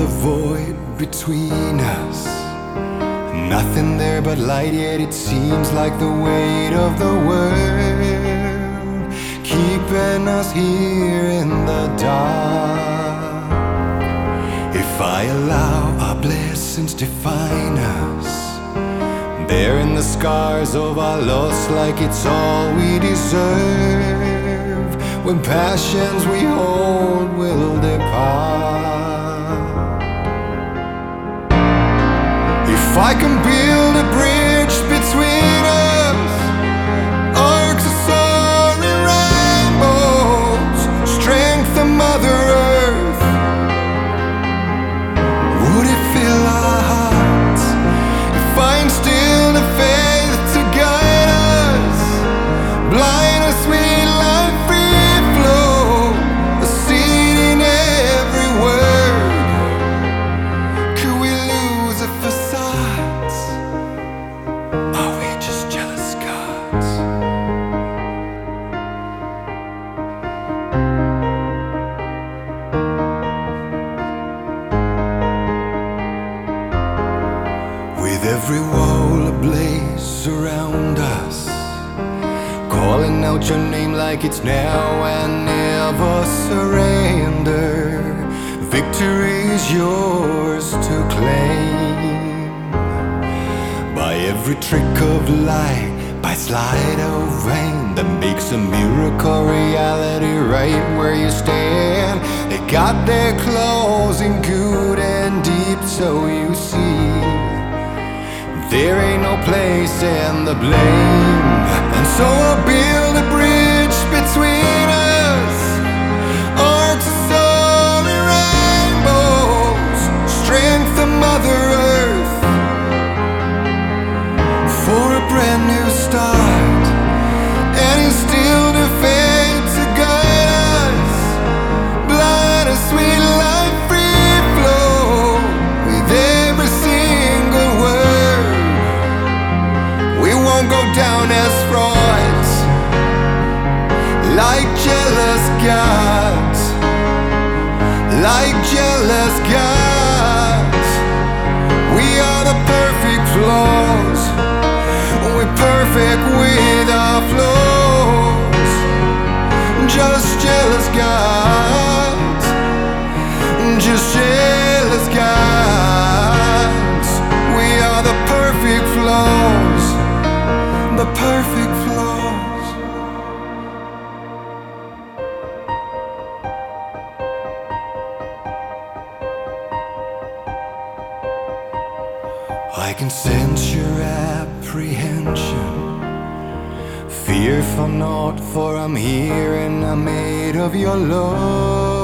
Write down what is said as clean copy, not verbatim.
the void between us. Nothing there but light, yet it seems like the weight of the world keeping us here in the dark. If I allow our blessings define us, bearing the scars of our loss like it's all we deserve, when passions we hold will depart. If I can build a bridge between us, arcs of soaring rainbows, strength of Mother Earth, would it fill our hearts? If I instill the faith to guide us, blind as sweet life free flow, a seed in every word, could we lose a facade? Are we just jealous gods? With every wall ablaze around us, calling out your name like it's now and never surrender. Victory is yours to claim. By every trick of light, by sleight of hand that makes a miracle reality right where you stand. They got their claws in good and deep, so you see there ain't no place in the blame. And so I'll build a bridge between us, arcs of soaring rainbows, strength of Mother Earth, for a brand new start, and instill the faith to guide us, blind as sweet life free flow, with every single word. We won't go down as frauds, like jealous gods, like jealous gods. We are the perfect flaws, we're perfect with our flaws, just jealous gods, just jealous gods. We are the perfect flaws, the perfect flaws. I can sense your apprehension. Fear for naught, for I'm here and I'm made of your love.